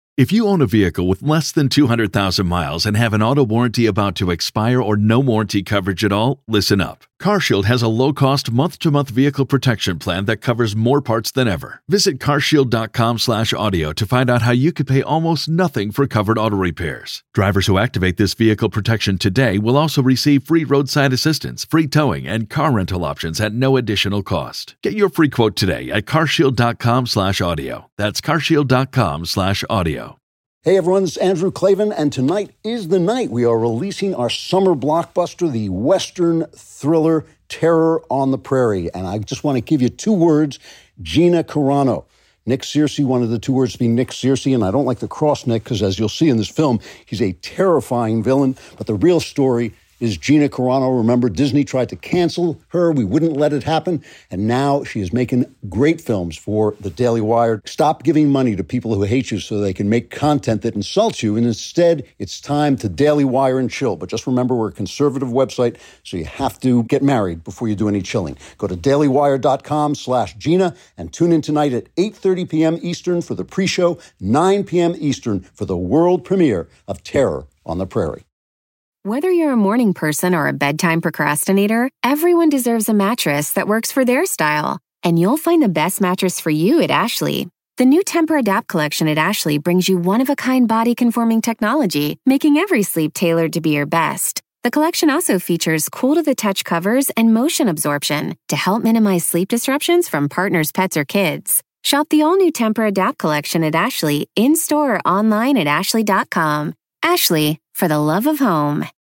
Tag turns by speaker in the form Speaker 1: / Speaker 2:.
Speaker 1: If you own a vehicle with less than 200,000 miles and have an auto warranty about to expire or no warranty coverage at all, listen up. CarShield has a low-cost month-to-month vehicle protection plan that covers more parts than ever. Visit carshield.com/audio to find out how you could pay almost nothing for covered auto repairs. Drivers who activate this vehicle protection today will also receive free roadside assistance, free towing, and car rental options at no additional cost. Get your free quote today at carshield.com/audio. That's carshield.com/audio.
Speaker 2: Hey everyone, this is Andrew Klavan, and tonight is the night we are releasing our summer blockbuster, the Western thriller Terror on the Prairie. And I just want to give you two words, Gina Carano. Nick Searcy wanted the two words to be Nick Searcy, and I don't like to cross Nick because, as you'll see in this film, he's a terrifying villain. But the real story is Gina Carano. Remember, Disney tried to cancel her. We wouldn't let it happen. And now she is making great films for the Daily Wire. Stop giving money to people who hate you so they can make content that insults you. And instead, it's time to Daily Wire and chill. But just remember, we're a conservative website, so you have to get married before you do any chilling. Go to dailywire.com/Gina and tune in tonight at 8:30 p.m. Eastern for the pre-show, 9 p.m. Eastern for the world premiere of Terror on the Prairie.
Speaker 3: Whether you're a morning person or a bedtime procrastinator, everyone deserves a mattress that works for their style. And you'll find the best mattress for you at Ashley. The new Tempur-Adapt collection at Ashley brings you one-of-a-kind body-conforming technology, making every sleep tailored to be your best. The collection also features cool-to-the-touch covers and motion absorption to help minimize sleep disruptions from partners, pets, or kids. Shop the all-new Tempur-Adapt collection at Ashley, in-store or online at ashley.com. Ashley, for the love of home.